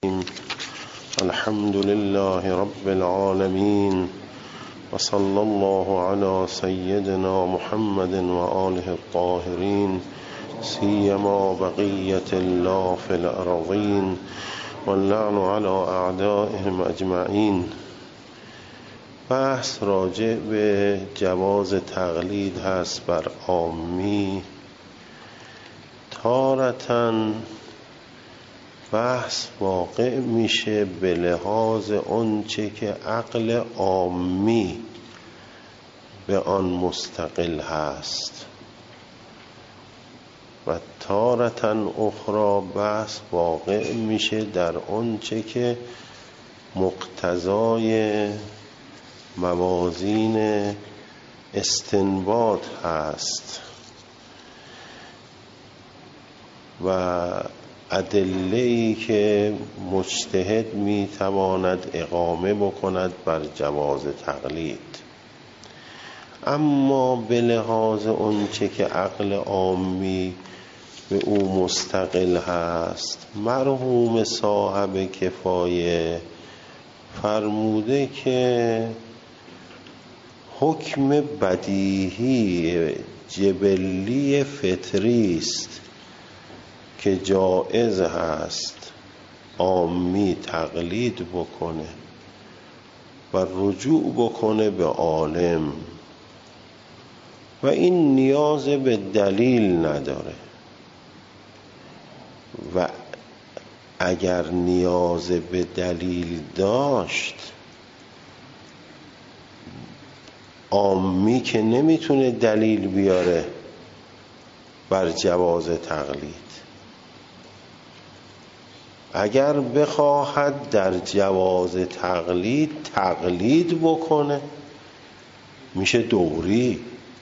الحمد لله رب العالمين وصلى الله على سيدنا محمد وآله الطاهرين سيما بقية الله في الأرضين واللعن على أعدائهم أجمعين. بحث راجع به جواز تقلید هست بر عامی. تارةً بحث واقع میشه به لحاظ اونچه که عقل عامی به آن مستقل هست و تارةً اخرى بحث واقع میشه در اونچه که مقتضای موازین استنباط هست و ادله‌ای که مجتهد میتواند اقامه بکند بر جواز تقلید. اما به لحاظ اونچه که عقل عامی به او مستقل هست، مرحوم صاحب کفایه فرموده که حکم بدیهی جبلی فطری است که جایز هست عامی تقلید بکنه و رجوع بکنه به عالم و این نیاز به دلیل نداره و اگر نیاز به دلیل داشت عامی که نمیتونه دلیل بیاره بر جواز تقلید. اگر بخواهد در جواز تقلید بکنه میشه دوری،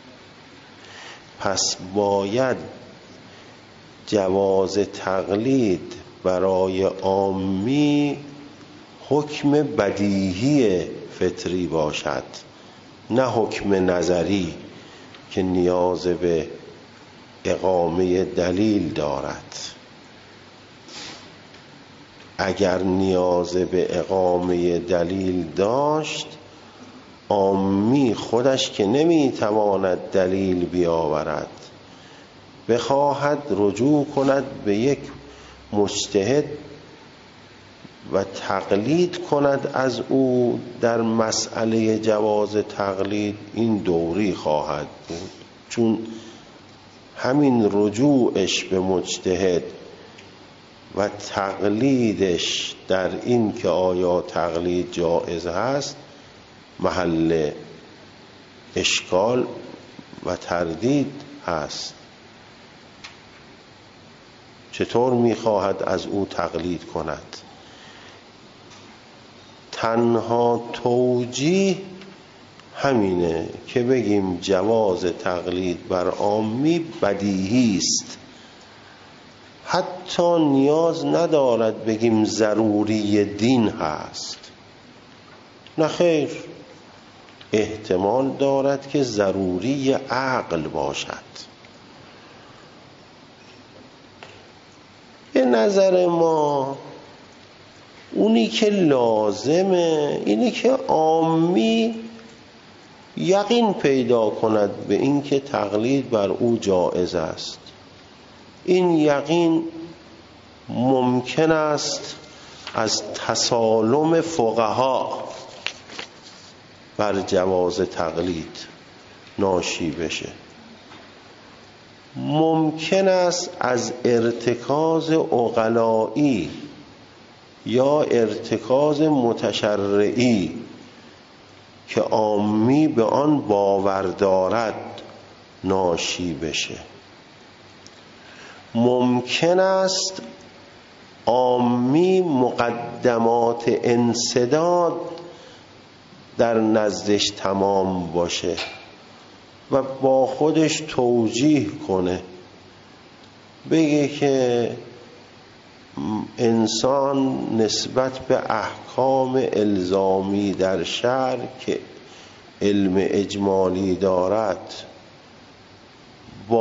پس باید جواز تقلید برای عامی حکم بدیهی فطری باشد، نه حکم نظری که نیاز به اقامه دلیل دارد. اگر نیاز به اقامه دلیل داشت، عامی خودش که نمیتواند دلیل بیاورد بخواهد رجوع کند به یک مجتهد و تقلید کند از او در مسئله جواز تقلید، این دوری خواهد بود، چون همین رجوعش به مجتهد و تقلیدش در این که آیا تقلید جایز هست محل اشکال و تردید هست. چطور میخواهد از او تقلید کند؟ تنها توجیه همینه که بگیم جواز تقلید بر عامی بدیهی است، حتی نیاز ندارد بگیم ضروری دین هست. نه خیر، احتمال دارد که ضروری عقل باشد. به نظر ما اونی که لازمه اینی که عامی یقین پیدا کند به این که تقلید بر او جایز است. این یقین ممکن است از تسالم فقها بر جواز تقلید ناشی بشه، ممکن است از ارتکاز عقلایی یا ارتکاز متشرعی که عامی به آن باور دارد ناشی بشه. ممکن است عامی مقدمات انسداد در نزدش تمام باشه و با خودش توجیه کنه، بگه که انسان نسبت به احکام الزامی در شرع که علم اجمالی دارد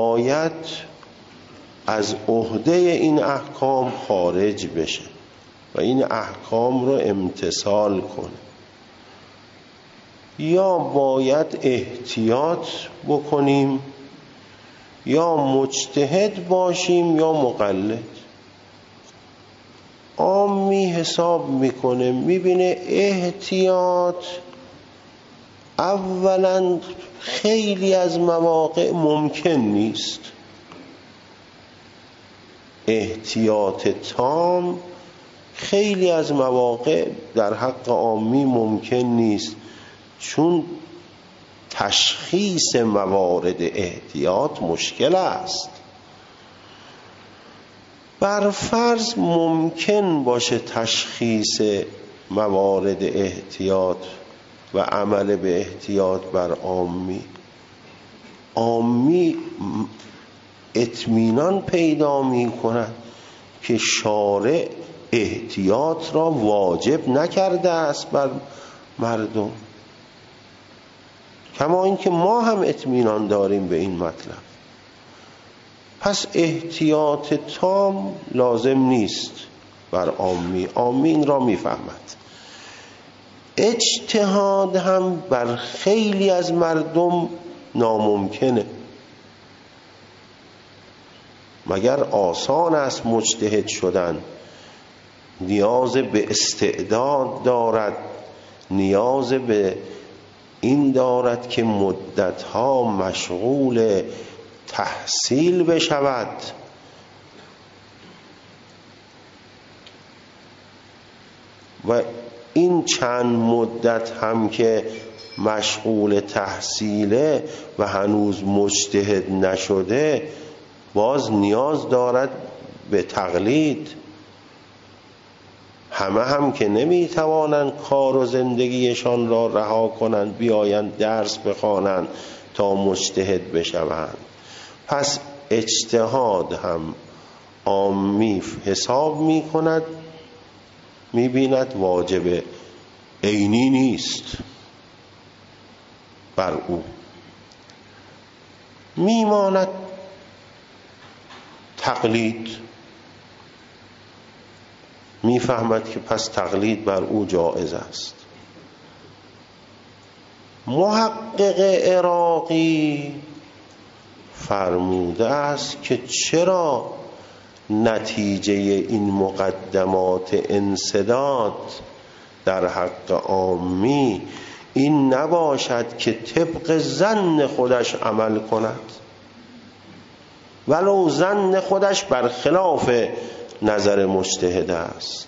باید از عهده این احکام خارج بشه و این احکام رو امتثال کنه، یا باید احتیاط بکنیم، یا مجتهد باشیم یا مقلد. عامی حساب میکنه، میبینه احتیاط اولا خیلی از مواقع ممکن نیست، احتیاط تام خیلی از مواقع در حق عامی ممکن نیست، چون تشخیص موارد احتیاط مشکل است. بر فرض ممکن باشه تشخیص موارد احتیاط و عمل به احتیاط بر عامی اطمینان پیدا می کند که شارع احتیاط را واجب نکرده است بر مردم، کما اینکه ما هم اطمینان داریم به این مطلب. پس احتیاط تام لازم نیست بر عامی این را میفهمد. اجتهاد هم بر خیلی از مردم ناممکنه. مگر آسان است مجتهد شدن؟ نیاز به استعداد دارد، نیاز به این دارد که مدتها مشغول تحصیل بشود. و این چند مدت هم که مشغول تحصیله و هنوز مجتهد نشده، باز نیاز دارد به تقلید. همه هم که نمیتوانند کار و زندگیشان را رها کنند بیایند درس بخوانند تا مجتهد بشوند. پس اجتهاد هم عامی حساب می کند، می بیند واجب عینی نیست بر او، می ماند تقلید. می فهمد که پس تقلید بر او جایز است. محقق عراقی فرموده است که چرا نتیجه این مقدمات انسداد در حق عامی این نباشد که طبق ظن خودش عمل کند، ولو ظن خودش برخلاف نظر مجتهد است.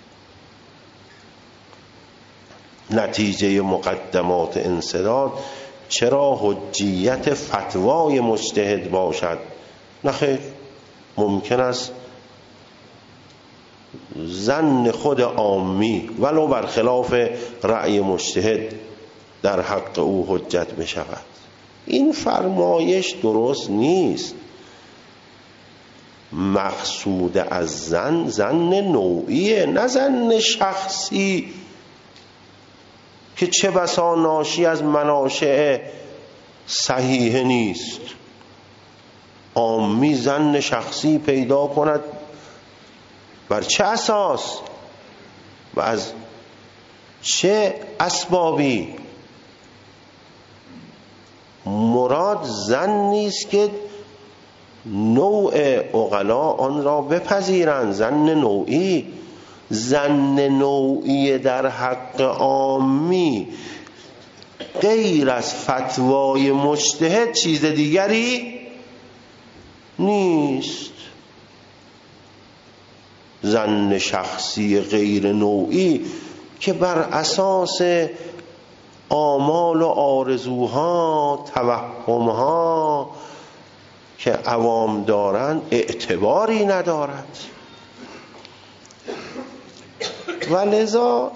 نتیجه مقدمات انسداد چرا حجیت فتوای مجتهد باشد؟ نخیر، ممکن است ظن خود عامی ولو برخلاف رأی مجتهد در حق او حجت بشود. این فرمایش درست نیست. مقصود از ظن نوعیه، نه ظن شخصی که چه بسا ناشی از مناشع صحیح نیست. عامی ظن شخصی پیدا کند بر چه اساس و از چه اسبابی؟ مراد ظن نیست که نوع عقلا آن را بپذیرند، ظن نوعی. ظن نوعی در حق عامی غیر از فتوای مجتهد چیز دیگری نیست. ظن شخصی غیر نوعی که بر اساس آمال و آرزوها، توهمها که عوام دارند اعتباری ندارد. و لذا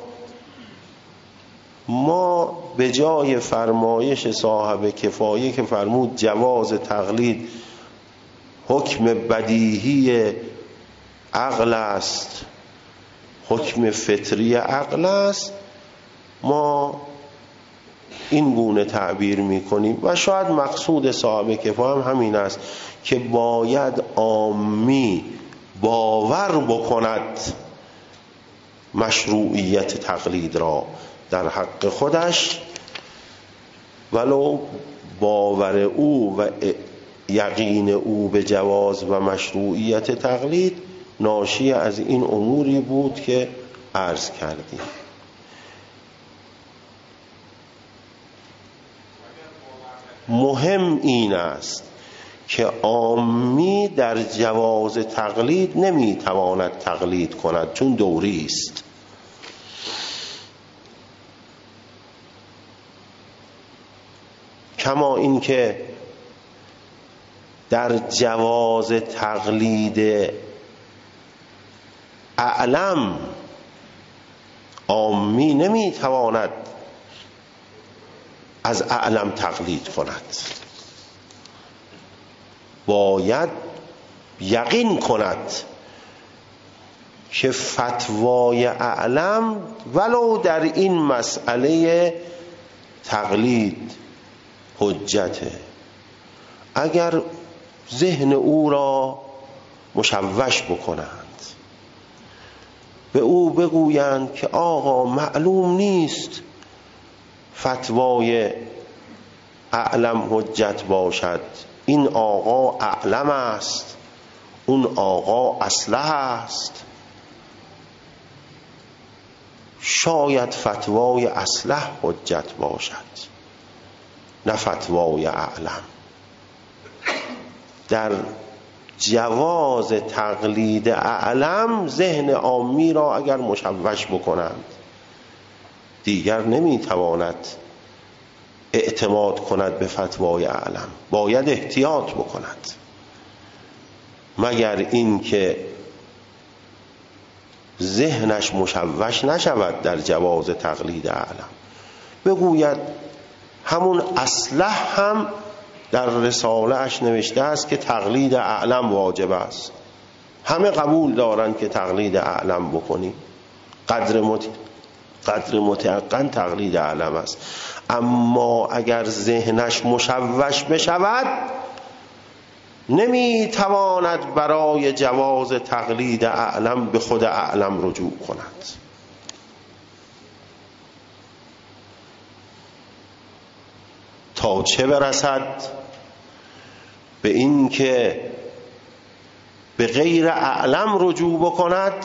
ما به جای فرمایش صاحب کفایه که فرمود جواز تقلید حکم بدیهی عقل است، حکم فطری عقل است، ما این گونه تعبیر میکنیم. و شاید مقصود صاحب کفایه هم همین است که باید عامی باور بکند مشروعیت تقلید را در حق خودش، ولو باور او و یقین او به جواز و مشروعیت تقلید ناشی از این اموری بود که عرض کردیم. مهم این است که عامی در جواز تقلید نمیتواند تقلید کند، چون دوری است. کما اینکه در جواز تقلید اعلم عامی نمیتواند از اعلم تقلید کند، باید یقین کند که فتوای اعلم ولو در این مسئله تقلید حجته. اگر ذهن او را مشوش بکنند، به او بگویند که آقا معلوم نیست فتوای اعلم حجت باشد، این آقا اعلم است، اون آقا اصلح است، شاید فتوای اصلح حجت باشد نه فتوای اعلم. در جواز تقلید اعلم ذهن عامی را اگر مشوش بکنند دیگر نمیتواند اعتماد کند به فتوای اعلم، باید احتیاط بکند، مگر اینکه ذهنش مشوش نشود در جواز تقلید اعلم. بگوید همون اصلح هم در رساله اش نوشته است که تقلید اعلم واجب است، همه قبول دارند که تقلید اعلم بکنی، قدر متیقن تقلید اعلم است. اما اگر ذهنش مشوش بشود نمیتواند برای جواز تقلید اعلم به خود اعلم رجوع کند. تا چه برسد به این که به غیر اعلم رجوع بکند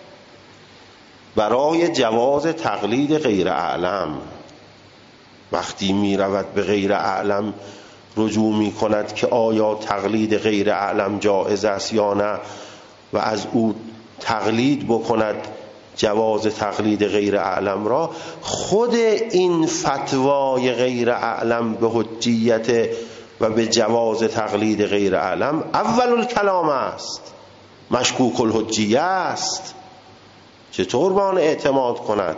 برای جواز تقلید غیر اعلم. وقتی می رود به غیر اعلم رجوع می کند که آیا تقلید غیر اعلم جایز است یا نه و از او تقلید بکند جواز تقلید غیر اعلم را، خود این فتوای غیر اعلم به حجیت و به جواز تقلید غیر اعلم اول الکلام است، مشکوک الحجیه است. چطور با آن اعتماد کند؟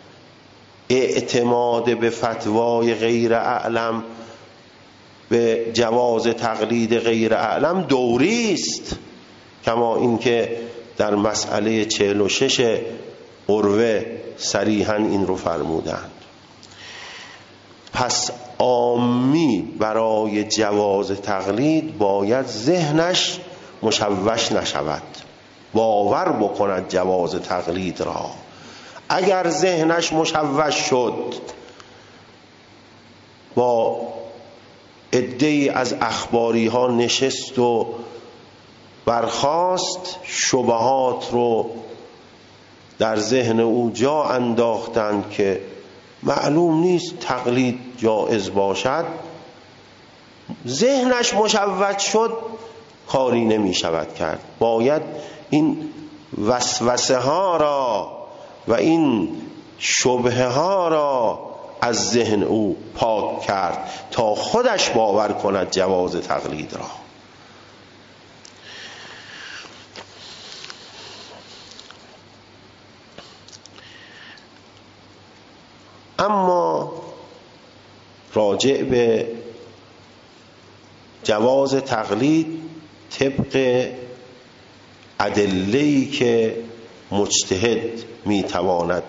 اعتماد به فتوای غیر اعلم به جواز تقلید غیر اعلم دوری است، کما اینکه در مسئله 46 عروه صریحاً این رو فرمودند. پس عامی برای جواز تقلید باید ذهنش مشوش نشود، باور بکند جواز تقلید را. اگر ذهنش مشوش شد، با عده‌ای از اخباری ها نشست و برخاست، شبهات رو در ذهن او جا انداختند که معلوم نیست تقلید جایز باشد، ذهنش مشوش شد، کاری نمی شود کرد. باید این وسوسه ها را و این شبهه ها را از ذهن او پاک کرد تا خودش باور کند جواز تقلید را. اما راجع به جواز تقلید طبق ادله‌ای که مجتهد میتواند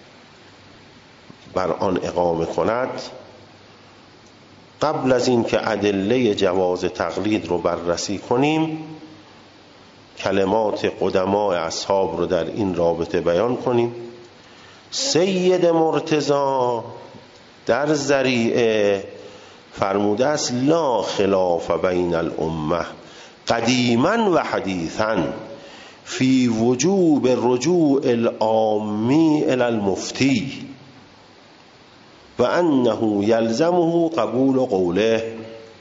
بر آن اقامه کند، قبل از این که ادله جواز تقلید رو بررسی کنیم کلمات قدماء اصحاب رو در این رابطه بیان کنیم. سید مرتضی در ذریعه فرموده است لا خلاف بین الامه قدیما و حدیثا فی وجوب رجوع العامی الی المفتی و انه یلزمه قبول قوله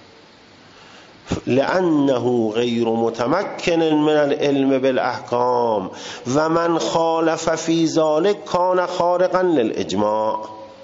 لأنه غیر متمکن من العلم بالاحکام و من خالف فی ذلک کان خارقا للاجماع.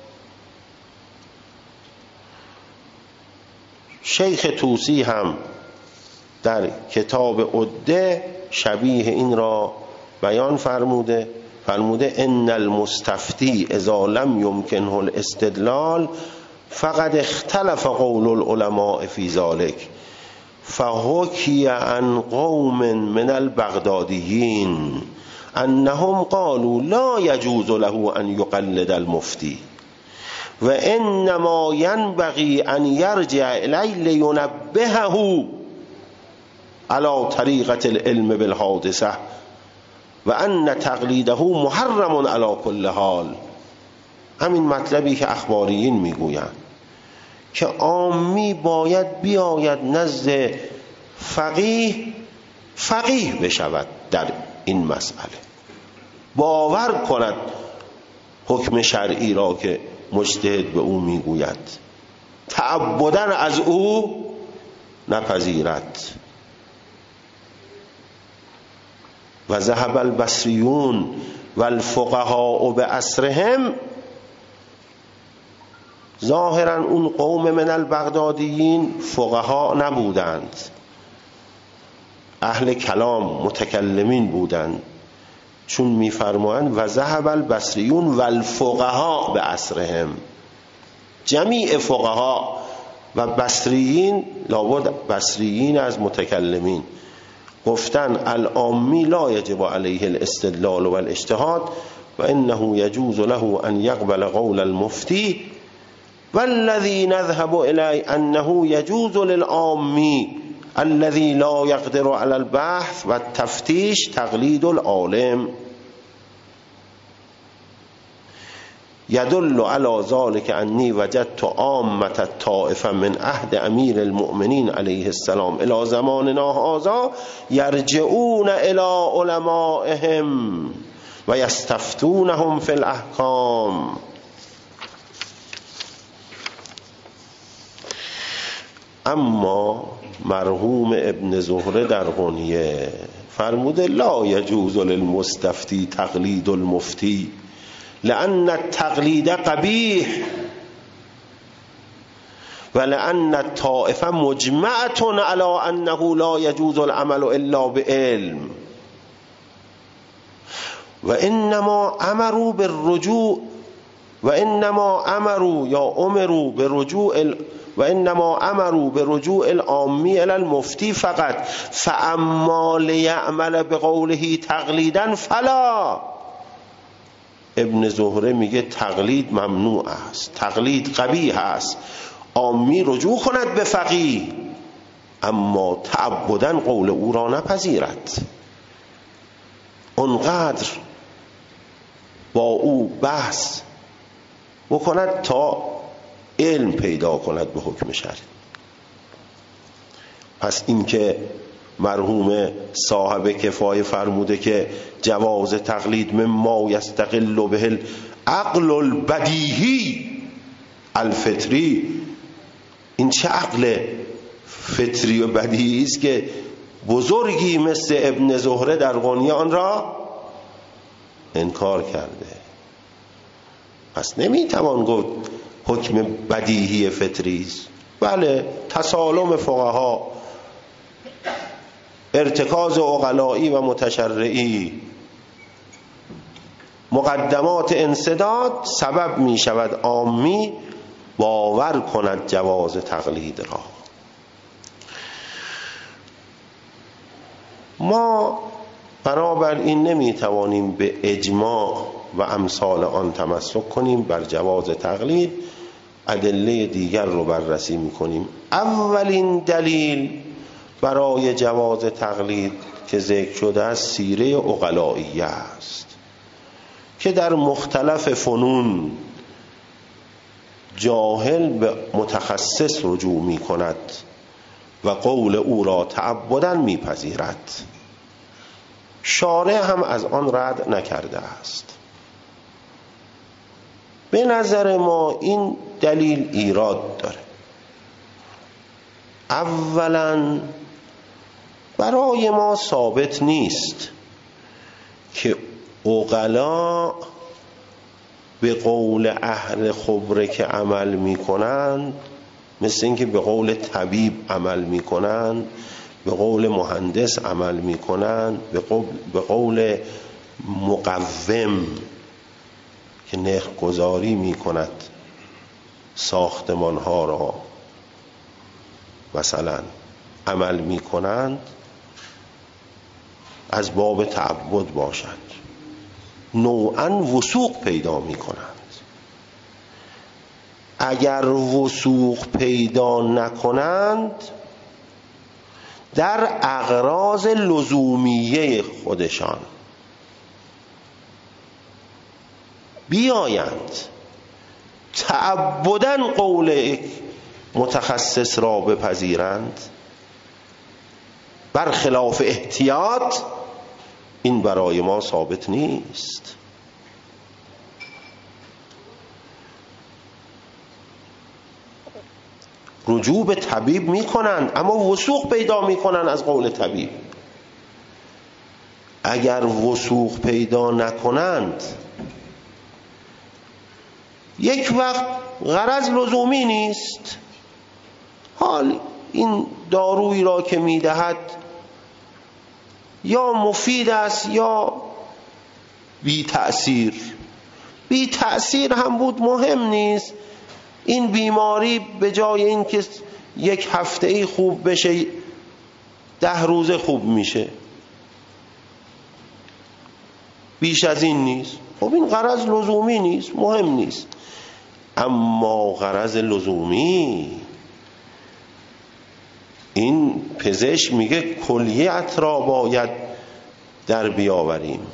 شیخ طوسی هم در کتاب عده شبیه این را بیان فرموده ان المستفتی اذا لم یمکنه الاستدلال فقد اختلف قول العلماء فی ذلک فحکی عن قوم من البغدادیین انهم قالوا لا يجوز له ان يقلد المفتی و انما ينبغي ان يرجع الیه لینبهه على طریقة العلم بالحادثه و ان تقلیده محرم على كل حال. همین مطلبی که اخباریین میگویند که عامی باید بیاید نزد فقیه بشود در این مسئله، باور کند حکم شرعی را که مجتهد به او میگوید، تعبداً از او نپذیرد. و ذهب البصریون و الفقهاء بعصرهم، ظاهرا اون قوم من البغدادیین فقها نبودند، اهل کلام متکلمین بودند، چون میفرمایند و ذهب البصریون و الفقهاء بعصرهم، جمیع فقها و بصریین، لابد بصریین از متکلمین، گفتن العامی لا یجب علیه الاستدلال و الاجتهاد و انه یجوز له ان یقبل قول المفتی والذی نذهب الی انه یجوز للعامی الذي لا يقدر على البحث و التفتیش تقلید العالم. يدل على ذلك انی وجدت عامة الطائفة من عهد امیر المؤمنین علیه السلام الى زماننا هذا یرجعون الى علمائهم و یستفتونهم فی الاحکام. اما مرحوم ابن زهره در غنیه فرموده لا یجوز للمستفتی تقلید المفتی لأن التقلید قبیح و لأن الطائفه مجمعة على انه لا یجوز العمل الا بعلم و انما امروا بالرجوع العامی الی المفتی فقط فاما لیعمل بقوله تقلیدا فلا. ابن زهره میگه تقلید ممنوع است، تقلید قبیح است، عامی رجوع کند به فقیه اما تعبداً قول او را نپذیرد، اونقدر با او بحث بکند تا علم پیدا کند به حکم شرعی. پس این که مرحوم صاحب کفایه فرموده که جواز تقلید مما یستقل به العقل البدیهی الفطری، این چه عقل فطری و بدیهی است که بزرگی مثل ابن زهره در غنیه آن را انکار کرده. پس نمیتوان گفت حکم بدیهی فطری است. بله، تسالم فقها، ارتکاز عقلایی و متشرعی، مقدمات انسداد سبب می شود عامی باور کند جواز تقلید را. ما بنابراین نمی توانیم به اجماع و امثال آن تمسک کنیم بر جواز تقلید. ادله دیگر رو بررسی می کنیم. اولین دلیل برای جواز تقلید که ذکر شده است سیره عقلائیه است که در مختلف فنون جاهل به متخصص رجوع می کند و قول او را تعبداً می پذیرد. شارع هم از آن رد نکرده است. به نظر ما این دلیل ایراد داره. اولاً برای ما ثابت نیست که عقلا به قول اهل خبره که عمل می کنند، مثل اینکه به قول طبیب عمل می کنند، به قول مهندس عمل می کنند، به قول مقوم که نرخ گذاری می کند ساختمان ها را مثلا عمل می کنند، از باب تعبد باشند. نوعاً وثوق پیدا می کنند. اگر وثوق پیدا نکنند، در اغراض لزومیه خودشان بیایند تعبداً قول متخصص را بپذیرند برخلاف احتیاط، این برای ما ثابت نیست. رجوع به طبیب می کنند اما وثوق پیدا می کنند از قول طبیب. اگر وثوق پیدا نکنند، یک وقت غرض لزومی نیست، حال این دارویی را که می دهد یا مفید است یا بی تأثیر. بی تأثیر هم بود مهم نیست. این بیماری به جای این که 1 هفته خوب بشه 10 روزه خوب میشه، بیش از این نیست. خب این غرض لزومی نیست، مهم نیست. اما غرض لزومی، این پزشک میگه کلیت را باید در بیاوریم.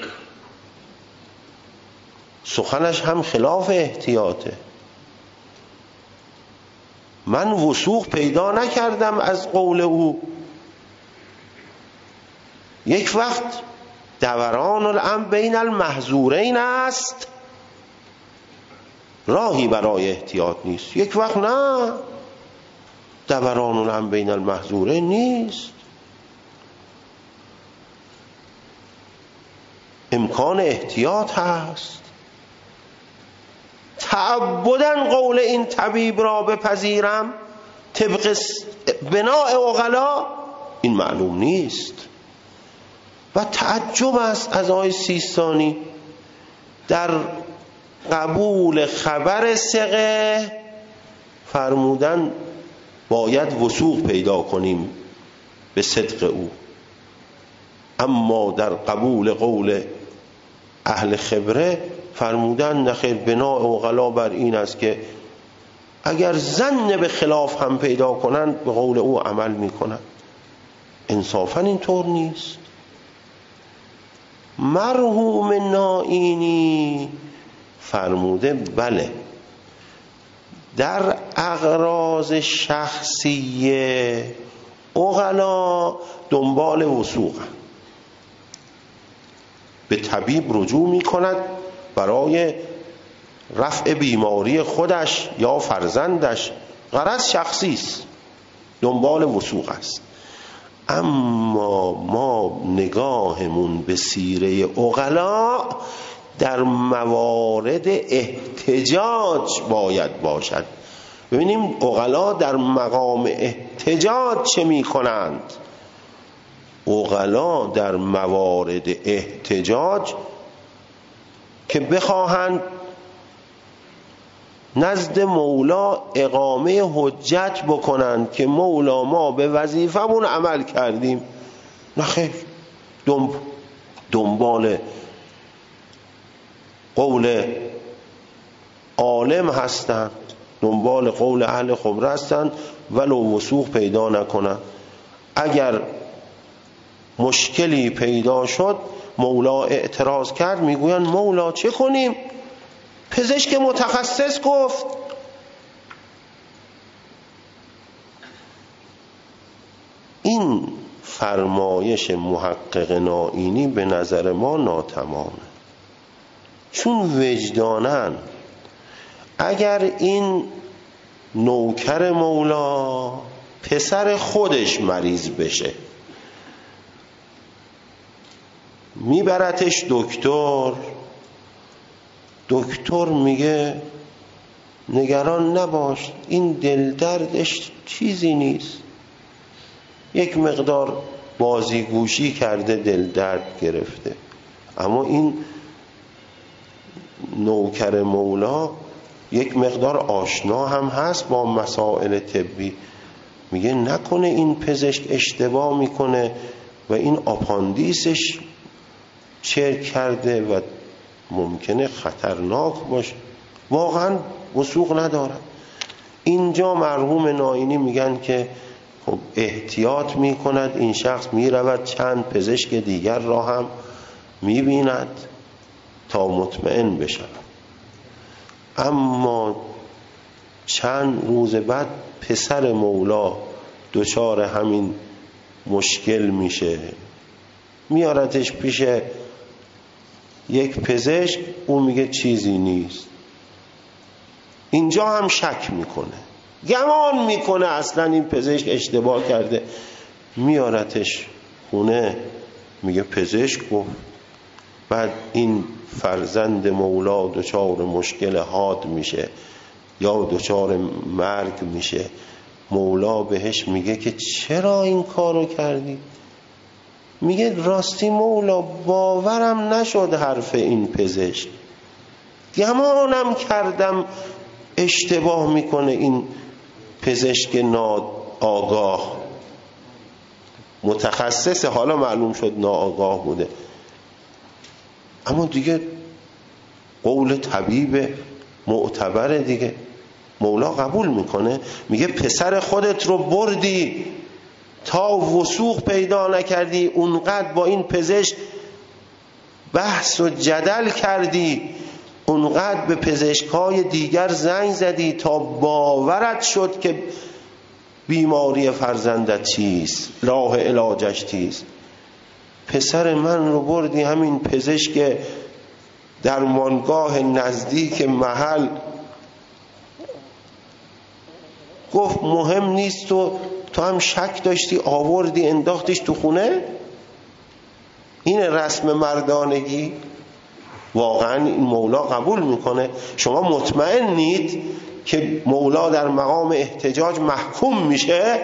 سخنش هم خلاف احتیاطه. من وثوق پیدا نکردم از قول او. یک وقت دوران الامر بین المحظورین است، راهی برای احتیاط نیست. یک وقت نه، دوران الامر بین المحظورین نیست، امکان احتیاط هست. تعبداً قول این طبیب را بپذیرم طبق بناء عقلا، این معلوم نیست. و تعجب است از آقای سیستانی در قبول خبر ثقه فرمودن باید وثوق پیدا کنیم به صدق او، اما در قبول قول اهل خبره فرمودن نخیر، بناء عقلا بر این است که اگر ظن به خلاف هم پیدا کنند به قول او عمل میکنند. انصافا این طور نیست. مرحوم نائینی فرموده بله، در اغراض شخصیه عقلا دنبال وثوق به طبیب رجوع می کند برای رفع بیماری خودش یا فرزندش، غرض شخصی است، دنبال وثوق است. اما ما نگاهمون به سیره عقلا در موارد احتجاج باید باشد. ببینیم عقلا در مقام احتجاج چه می کنند. عقلا در موارد احتجاج که بخواهند نزد مولا اقامه حجت بکنند که مولا ما به وظیفمون عمل کردیم، نخیر، دنبال قول عالم هستند، دنبال قول اهل خبره هستند، ولو وثوق پیدا نکنند. اگر مشکلی پیدا شد مولا اعتراض کرد میگوین مولا چه کنیم؟ پزشک متخصص گفت. این فرمایش محقق نائینی به نظر ما ناتمامه، چون وجدانن اگر این نوکر مولا پسر خودش مریض بشه میبرتش دکتر میگه نگران نباش، این دل دردش چیزی نیست، یک مقدار بازیگوشی کرده دل درد گرفته. اما این نوکر مولا یک مقدار آشنا هم هست با مسائل طبی، میگه نکنه این پزشک اشتباه میکنه و این آپاندیسش چرک کرده و ممکنه خطرناک باشه، واقعا وثوق نداره. اینجا مرحوم نائینی میگن که خب احتیاط میکند این شخص، میرود چند پزشک دیگر را هم میبیند تا مطمئن بشود. اما چند روز بعد پسر مولا دچار همین مشکل میشه، میارتش پیش یک پزشک، اون میگه چیزی نیست. اینجا هم شک میکنه، گمان میکنه اصلا این پزشک اشتباه کرده، میارتش خونه، میگه پزشک گفت. بعد این فرزند مولا دچار مشکل حاد میشه یا دچار مرگ میشه، مولا بهش میگه که چرا این کارو کردی؟ میگه راستی مولا باورم نشد حرف این پزشک، گمانم کردم اشتباه میکنه این پزشک ناآگاه، متخصص، حالا معلوم شد ناآگاه بوده. اما دیگه قول طبیب معتبر دیگه، مولا قبول میکنه، میگه پسر خودت رو بردی تا وثوق پیدا نکردی، اونقدر با این پزشک بحث و جدل کردی، اونقدر به پزشکای دیگر زنگ زدی تا باورت شد که بیماری فرزندت چیست، راه علاجش چیست. پسر من رو بردی همین پزشک درمانگاه نزدیک محل گفت مهم نیست، تو هم شک داشتی آوردی انداختیش تو خونه. این رسم مردانگی واقعا این مولا قبول میکنه؟ شما مطمئنید که مولا در مقام احتجاج محکوم میشه؟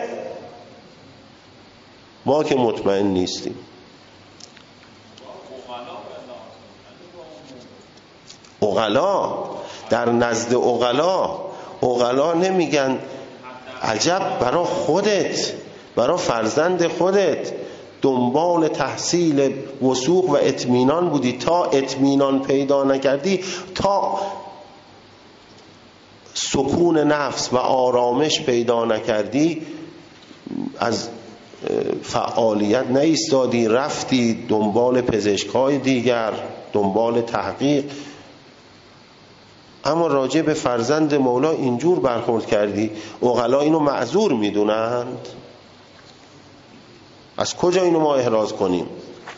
ما که مطمئن نیستیم. عقلا در نزد عقلا نمیگن عجب برای خودت، برای فرزند خودت دنبال تحصیل وثوق و اطمینان بودی، تا اطمینان پیدا نکردی، تا سکون نفس و آرامش پیدا نکردی، از فعالیت نایستادی، رفتی دنبال پزشکای دیگر، دنبال تحقیق. اما راجع به فرزند مولا اینجور برخورد کردی. عقلا اینو معذور میدونند؟ از کجا اینو ما احراز کنیم؟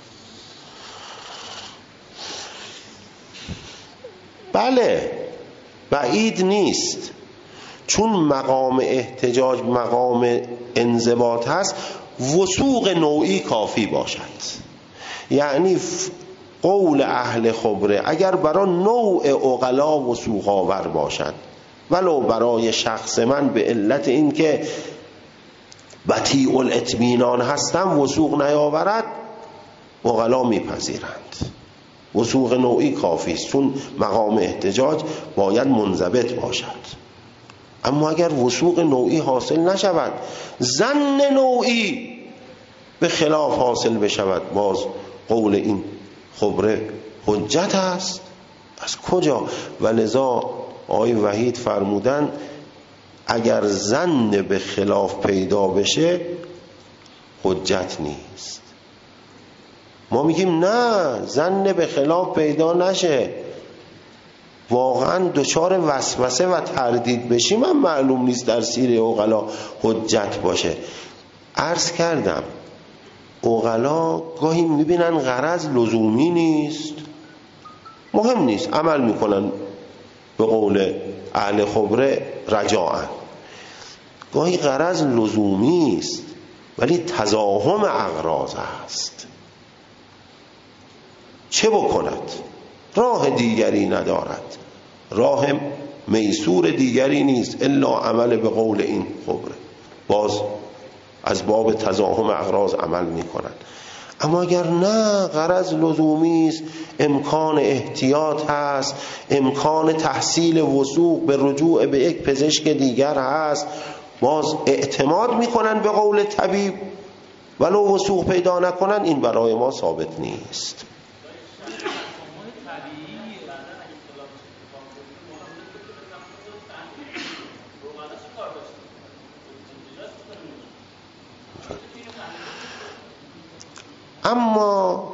بله، بعید نیست، چون مقام احتجاج مقام انضباط هست، وثوق نوعی کافی باشد. یعنی قول اهل خبره اگر برای نوع عقلا وثوق آور باشد، ولو برای شخص من به علت این که بطیء الاطمینان هستم وثوق نیاورد، عقلا میپذیرند. وثوق نوعی کافی است، چون مقام احتجاج باید منضبط باشد. اما اگر وثوق نوعی حاصل نشود، ظن نوعی به خلاف حاصل بشود، باز قول این خبره حجت است. از کجا؟ و لذا آقای وحید فرمودن اگر ظن به خلاف پیدا بشه حجت نیست. ما میگیم نه، ظن به خلاف پیدا نشه، واقعا دچار وسوسه و تردید بشیم هم معلوم نیست در سیر عقلا حجت باشه. عرض کردم عقلا گاهی میبینن غرض لزومی نیست، مهم نیست، عمل میکنن به قول اهل خبره رجاعا. گاهی غرض لزومی است ولی تزاحم اغراض است. چه بکند؟ راه دیگری ندارد، راه میسور دیگری نیست الا عمل به قول این خبره. باز از باب تزاحم اغراض عمل میکنن. اما اگر نه، غرض لزومی است، امکان احتیاط هست، امکان تحصیل وثوق به رجوع به یک پزشک دیگر هست، باز اعتماد میکنن به قول طبیب ولو وثوق پیدا نکنن، این برای ما ثابت نیست. اما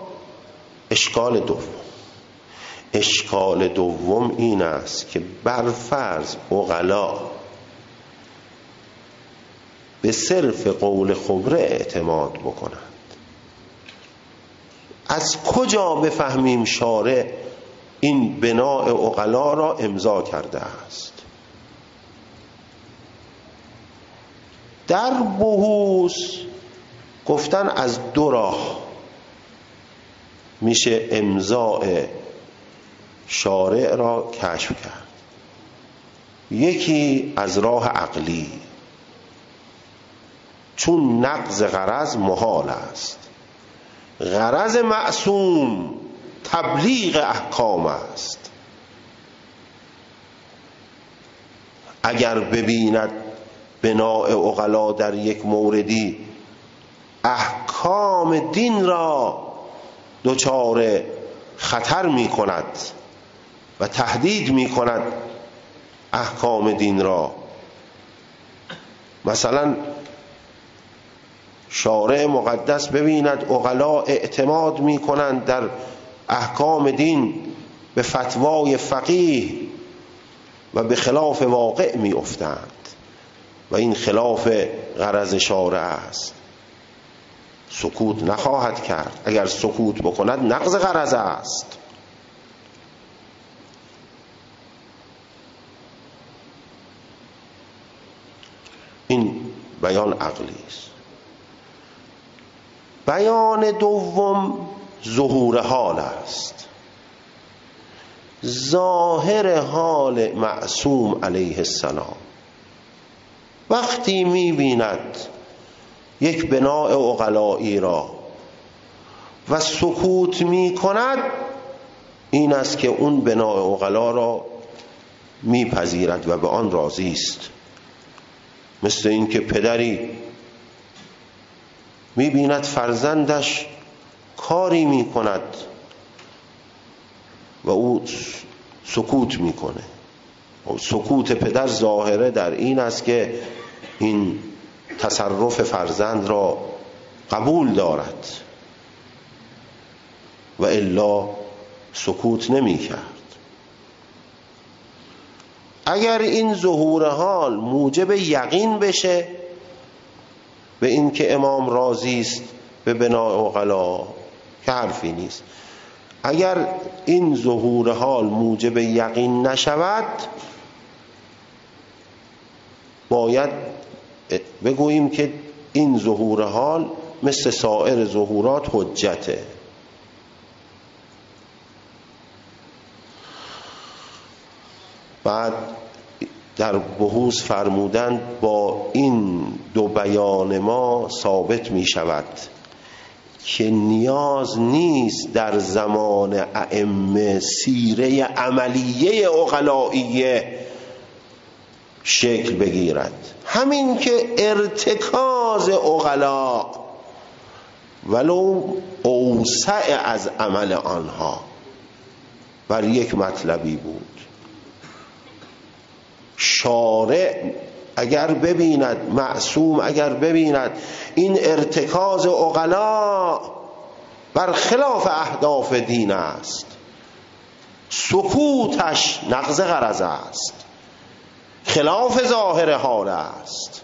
اشکال دوم این است که برفرض عقلا به صرف قول خبره اعتماد بکنند، از کجا بفهمیم شارع این بناء عقلا را امضا کرده است؟ در بحوث گفتن از دو راه میشه امضاء شارع را کشف کرد. یکی از راه عقلی، چون نقض غرض محال است، غرض معصوم تبلیغ احکام است. اگر ببیند بناء عقلا در یک موردی احکام دین را دچار خطر می کند و تهدید می کند احکام دین را، مثلا شارع مقدس ببیند عقلا اعتماد می کنند در احکام دین به فتوای فقیه و به خلاف واقع می افتند و این خلاف غرض شارع است، سکوت نخواهد کرد. اگر سکوت بکند نقض غرض است. این بیان عقلی است. بیان دوم ظهور حال است، ظاهر حال معصوم علیه السلام. وقتی می‌بیند یک بناء عقلایی را و سکوت می کند، این است که اون بناء عقلا را میپذیرد و به آن راضی است. مثل این که پدری میبیند فرزندش کاری میکند و او سکوت میکنه. سکوت پدر ظاهره در این است که این تصرف فرزند را قبول دارد و الا سکوت نمی کرد. اگر این ظهور حال موجب یقین بشه به این که امام راضی است به بناء عقلا، که حرفی نیست. اگر این ظهور حال موجب یقین نشود، باید بگوییم که این ظهور حال مثل سایر ظهورات حجته. بعد در بحوث فرمودند با این دو بیان ما ثابت می شود که نیاز نیست در زمان ائمه سیره عملیه عقلائیه شکل بگیرد. همین که ارتکاز عقلا ولو اوسع از عمل آنها بر یک مطلبی بود، شارع اگر ببیند، معصوم اگر ببیند این ارتکاز عقلا بر خلاف اهداف دین است، سکوتش نقض غرض است، خلاف ظاهر حال است.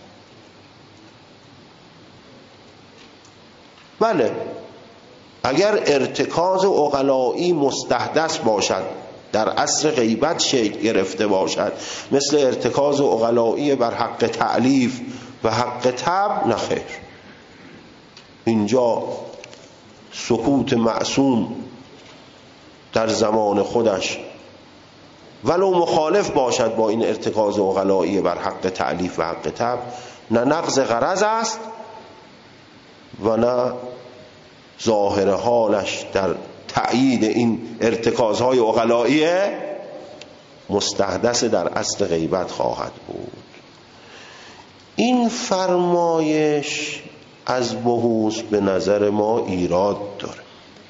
بله، اگر ارتکاز عقلایی مستحدث باشد، در عصر غیبت شکل گرفته باشد، مثل ارتکاز عقلایی بر حق تألیف و حق طبع، نخیر. اینجا سکوت معصوم در زمان خودش ولو مخالف باشد با این ارتکاز عقلایی بر حق تألیف و حق طبع، نه نقض غرض است و نه ظاهر حالش در تأیید این ارتکازهای عقلایی مستحدث در اصل غیبت خواهد بود. این فرمایش از بحوث به نظر ما ایراد داره،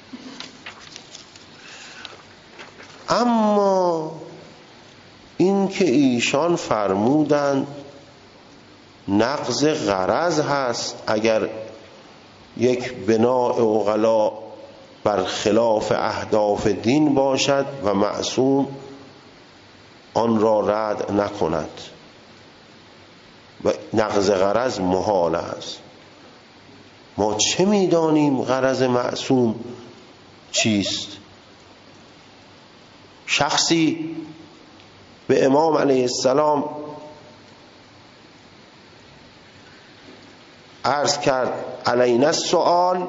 اما این که ایشان فرمودند نقض غرض هست اگر یک بناء عقلا بر خلاف اهداف دین باشد و معصوم آن را رد نکند و نقض غرض محال است. ما چه میدانیم غرض معصوم چیست؟ شخصی به امام علیه السلام عرض کرد علینا السؤال،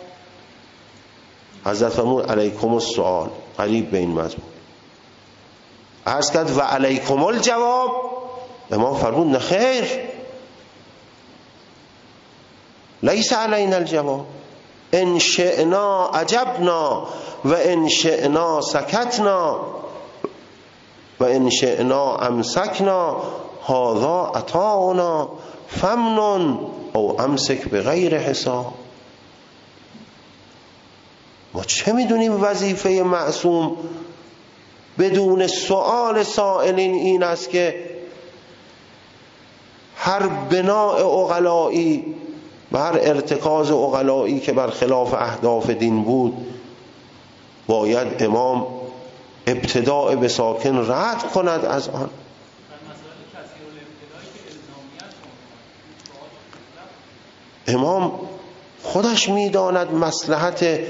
حضرت فرمود علیکم السؤال، قریب به این مضمون. عرض کرد و علیکم الجواب، امام فرمود نه خیر، لیس علینا الجواب، ان شئنا عجبنا و ان شئنا سکتنا و ان شئنا امسکنا، هذا عطاؤنا فمنن او امسک بغیر حساب. ما چه میدونیم وظیفه معصوم بدون سؤال سائلین این است که هر بناء عقلایی و هر ارتکاز عقلایی که بر خلاف اهداف دین بود باید امام ابتداء به ساکن رد کند از آن. امام خودش میداند مصلحت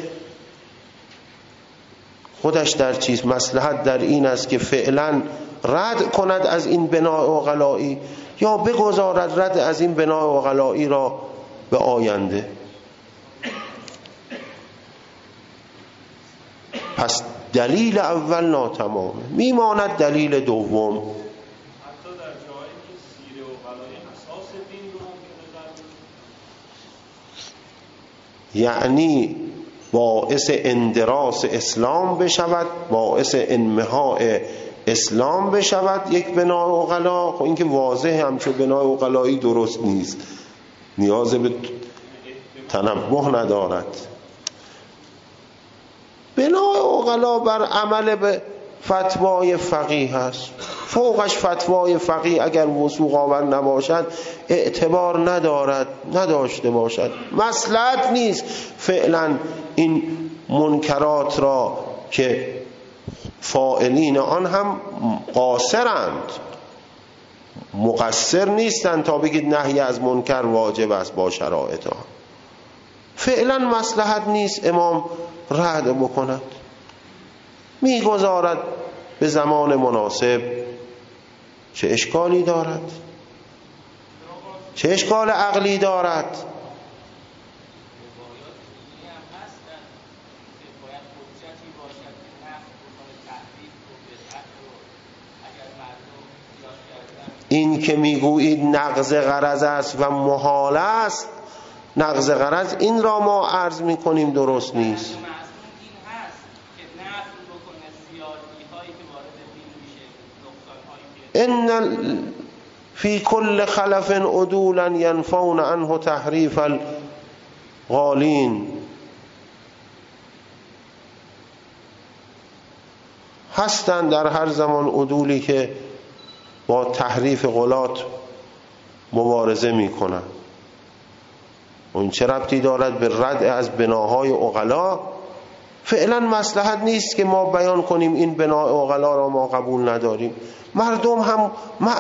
خودش در چیز، مصلحت در این است که فعلا رد کند از این بناء عقلایی یا بگذارد رد از این بناء عقلایی را به آینده. پس دلیل اول ناتمامه، میماند دلیل دوم. حتی در جایی که سیر عقلایی اساس دین رو یعنی باعث اندراس اسلام بشود، باعث انمحاء اسلام بشود یک بناء عقلا. خب این که واضحه همچون بناء عقلایی درست نیست، نیاز به تنبه ندارد. بناء عقلا بر عمل به فتوای فقیه است، فوقش فتوای فقیه اگر وثوق آور نباشد اعتبار نداشته باشد. مصلحت نیست فعلا این منکرات را که فاعلین آن هم قاصرند، مقصر نیستند تا بگید نهی از منکر واجب است با شرایط آن. فعلا مصلحت نیست امام رد بکند، میگذارد به زمان مناسب. چه اشکالی دارد؟ چه اشکال عقلی دارد؟ این که میگویید نقض غرض است و محال است، نقض غرض این را ما عرض میکنیم درست نیست. ان فی کل خلف عدولا ینفون عنه تحریف الغالین. هستند در هر زمان عدولی که با تحریف غلات مبارزه میکنند. اون چه ربطی دارد به رد از بناهای عقلا؟ فعلا مصلحت نیست که ما بیان کنیم این بنای عقلا را ما قبول نداریم. مردم هم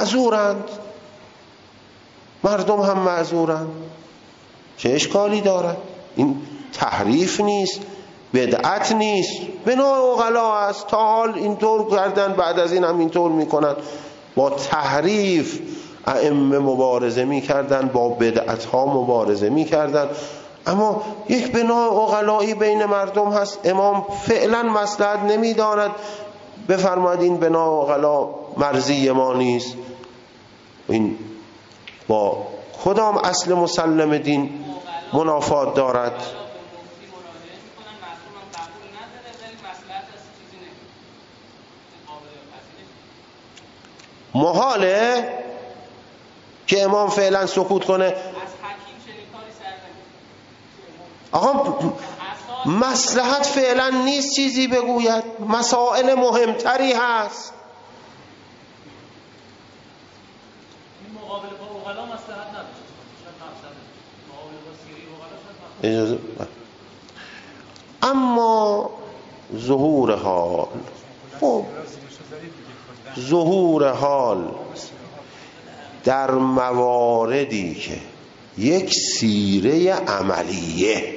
معذورند. چه اشکالی دارد؟ این تحریف نیست، بدعت نیست، بنای عقلا است. تا حال اینطور کردن، بعد از این هم اینطور میکنن. با تحریف ائمه مبارزه میکردن، با بدعت ها مبارزه میکردن. اما یک بنای عقلایی بین مردم هست، امام فعلا مصلحت نمیداند بفرماید این بنای عقلا مرضی ما نیست. این با کدام اصل مسلم دین منافات دارد؟ محاله که امام فعلا سکوت کنه. آقا مصلحت فعلا نیست چیزی بگوید، مسائل مهمتری هست. اما ظهور حال در مواردی که یک سیره عملیه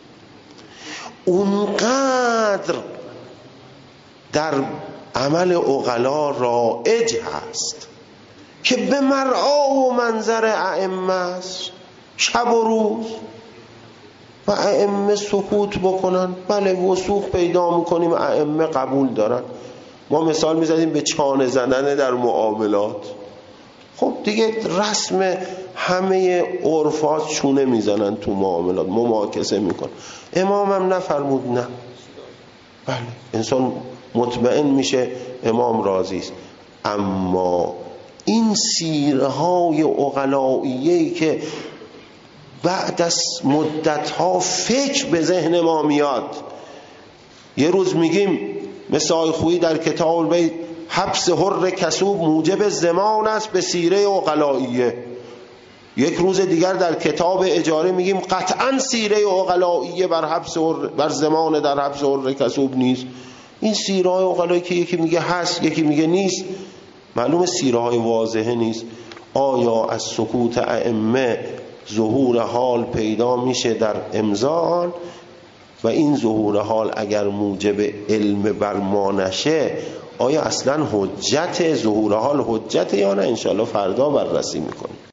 اونقدر در عمل عقلا رایج هست که به مرعا و منظر ائمه است، شب و روز، و ائمه سکوت بکنن. بله وثوق پیدا میکنیم ائمه قبول دارن. ما مثال میزدیم به چانه زدن در معاملات. خب دیگه رسم همه عرفات چونه میزنن تو معاملات، مماکسه میکن. امام هم نفرمود نه. بله انسان مطمئن میشه امام راضی است. اما این سیرهای عقلائیه‌ای که بعد از مدتها فکر به ذهن ما میاد، یه روز میگیم مثل آقای خویی در کتاب البیت حبس حر کسوب موجب زمان است به سیره عقلائیه. یک روز دیگر در کتاب اجاره میگیم قطعا سیره عقلائیه بر زمان در حبس حر کسوب نیست. این سیره های عقلایی که یکی میگه هست یکی میگه نیست، معلومه سیره های واضحه نیست. آیا از سکوت ائمه ظهور حال پیدا میشه در امضا؟ و این ظهور حال اگر موجب علم بر ما نشه، آیا اصلا حجت ظهور حال حجت یا نه؟ انشاءالله فردا بررسی میکنیم.